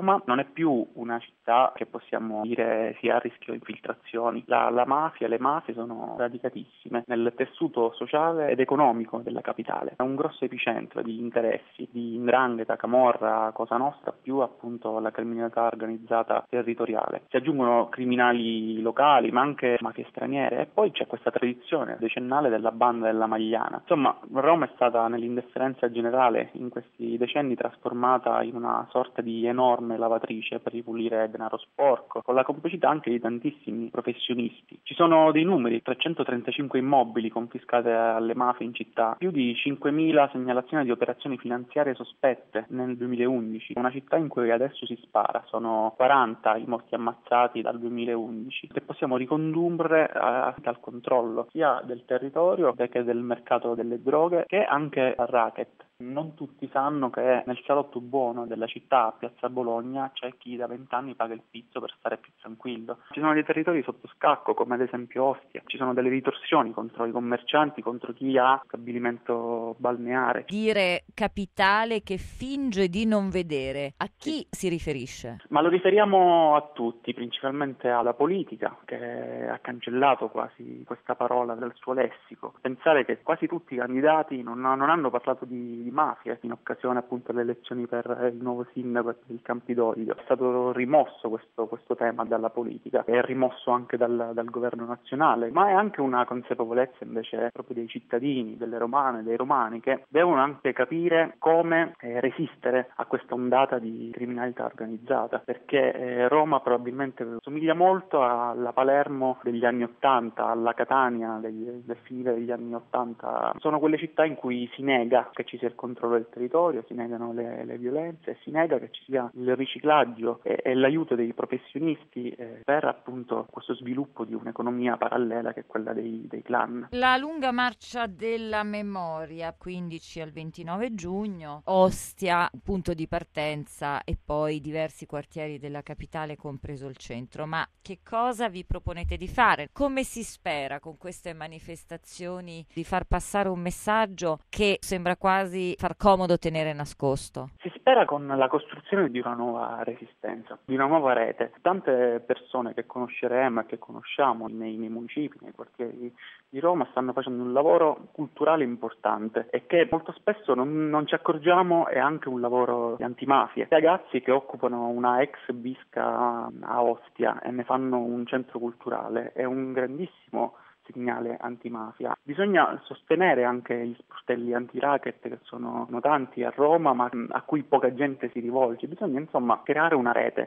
Roma non è più una città che possiamo dire sia a rischio infiltrazioni. La mafia, le mafie sono radicatissime nel tessuto sociale ed economico della capitale. È un grosso epicentro di interessi, di 'ndrangheta, camorra, Cosa Nostra, più appunto la criminalità organizzata territoriale. Si aggiungono criminali locali, ma anche mafie straniere, e poi c'è questa tradizione decennale della banda della Magliana. Insomma, Roma è stata nell'indifferenza generale in questi decenni trasformata in una sorta di enorme lavatrice per ripulire denaro sporco, con la complicità anche di tantissimi professionisti. Ci sono dei numeri: 335 immobili confiscati alle mafie in città, più di 5.000 segnalazioni di operazioni finanziarie sospette nel 2011, una città in cui adesso si spara. Sono 40 i morti ammazzati dal 2011, che possiamo ricondurre al controllo sia del territorio che del mercato delle droghe, che anche al racket. Non tutti sanno che nel salotto buono della città, a Piazza Bologna, c'è chi da 20 anni paga il pizzo per stare più tranquillo. Ci sono dei territori sotto scacco, come ad esempio Ostia. Ci sono delle ritorsioni contro i commercianti, contro chi ha stabilimento balneare. Dire capitale che finge di non vedere, a chi si riferisce? Ma lo riferiamo a tutti, principalmente alla politica, che ha cancellato quasi questa parola dal suo lessico. Pensare che quasi tutti i candidati non hanno parlato di mafia in occasione appunto delle elezioni per il nuovo sindaco del Campidoglio. È stato rimosso questo tema dalla politica, è rimosso anche dal governo nazionale, ma è anche una consapevolezza invece proprio dei cittadini, delle romane, dei romani, che devono anche capire come resistere a questa ondata di criminalità organizzata, perché Roma probabilmente somiglia molto alla Palermo degli anni '80, alla Catania del finire degli anni '80. Sono quelle città in cui si nega che ci sia il controllo del territorio, si negano le violenze, si nega che ci sia il riciclaggio e l'aiuto dei professionisti per appunto questo sviluppo di un'economia parallela che è quella dei clan. La lunga marcia della memoria, 15 al 29 giugno, Ostia, punto di partenza, e poi diversi quartieri della capitale, compreso il centro. Ma che cosa vi proponete di fare? Come si spera con queste manifestazioni di far passare un messaggio che sembra quasi far comodo tenere nascosto? Si spera con la costruzione di una nuova resistenza, di una nuova rete. Tante persone che conosceremo e che conosciamo nei municipi, nei quartieri di Roma, stanno facendo un lavoro culturale importante e che molto spesso non ci accorgiamo è anche un lavoro di antimafia. Ragazzi che occupano una ex bisca a Ostia e ne fanno un centro culturale è un grandissimo segnale antimafia. Bisogna sostenere anche gli sportelli anti-racket, che sono tanti a Roma ma a cui poca gente si rivolge. Bisogna insomma creare una rete.